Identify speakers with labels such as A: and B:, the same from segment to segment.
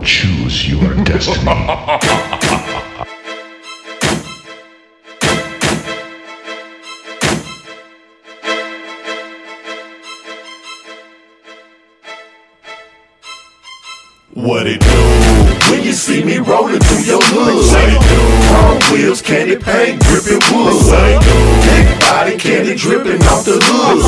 A: Choose your destiny.
B: What it do? When you see me rolling through your hood, chrome wheels, candy paint, dripping wood. Big body, candy dripping off the hood.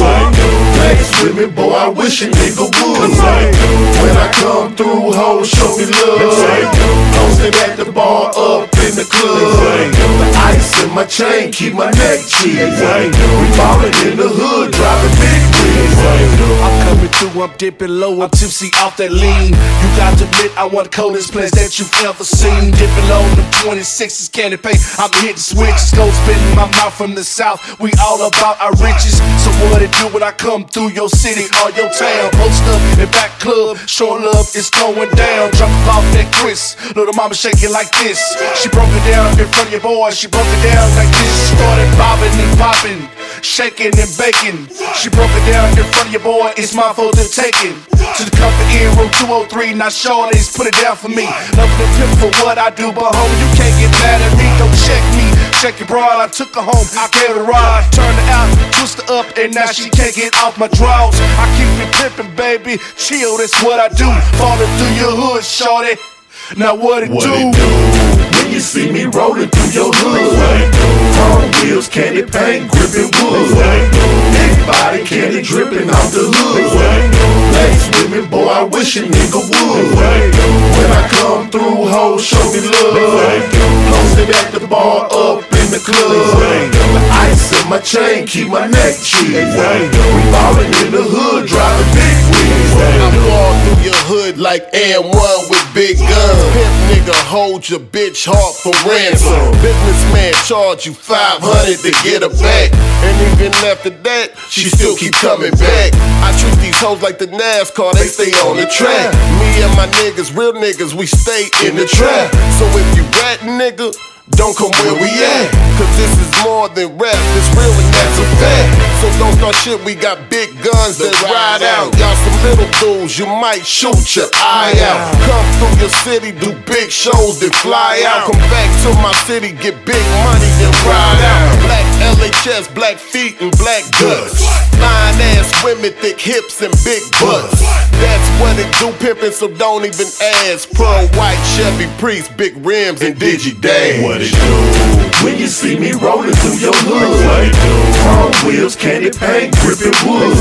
B: Flex with me, boy, I wish a nigga would. When I come through, hoes show me love. Posted at the bar, up in the club. The ice in my chain, keep my neck cheese. We ballin' in the hood, driving big wheels.
C: I'm coming through, I'm dipping low, I'm tipsy off that lean. You got to admit, I want the coldest place that you've ever seen. Dipping low, the 26s candy paint, I'm hitting switches. Go spitting my mouth from the south, we all about our riches. So what it do when I come through your city or your town? Post up in back club, showing love, it's going down. Drop off that Chris, little mama shake it like this. She broke it down in front of your boy, she broke it down like this. Started bobbing and popping, shaking and baking. She broke it down in front of your boy, it's mine for the taking. To the company in room 203, now shorties put it down for me. Love the pimp for what I do, but homie, you can't get mad at me. Don't check me, check your broad. I took her home, I gave her a ride. Turned her out, twist her up, and now she can't get off my drawers. I keep it pimpin', baby, chill, that's what I do. Falling through your hood, shorty. Now what it do?
B: When you see me rolling through your hood, chrome wheels, candy paint, gripping wood. Big body, candy dripping off the hood. Lace with me, boy, I wish a nigga would. When I come through, hoes show me love. Posted at the bar, up in the club. The ice in my chain, keep my neck cheese. We ballin' in the hood, driving big wheels.
D: I'm all through your hood like AM1 with big guns. Pimp nigga, hold your bitch heart for ransom. Businessman charge you $500 to get her back. And even after that, she still keep coming back. I treat these hoes like the NASCAR, they stay on the track. Me and my niggas, real niggas, we stay in the trap. So if you rat nigga, don't come where we at, cause this is more than rap, it's real and that's a fact. So don't start shit, we got big guns that ride out. Y'all some little dudes, you might shoot your eye out. Come through your city, do big shows, then fly out. Come back to my city, get big money, then ride out. Black LHS, black feet and black guts. Fine ass women, thick hips and big butts. That's what it do, pimpin', so don't even ask. Pearl white, Chevy Priest, big rims and Digi Dash.
B: What it do? When you see me rolling through your hood, chrome wheels, candy paint, dripping wood.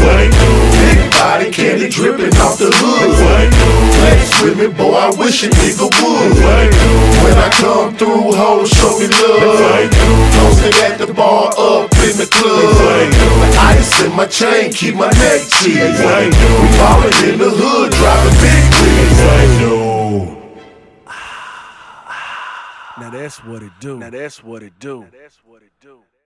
B: Big body, candy dripping off the hood. Flex with me, boy, I wish a nigga would. When I come through, hoes show me love. Posted at the bar, up in the club. The ice in my chain, keep my neck cheese. We ballin' in the hood, driving big wheels.
C: Now that's what it do. Now that's what it do. Now that's what it do.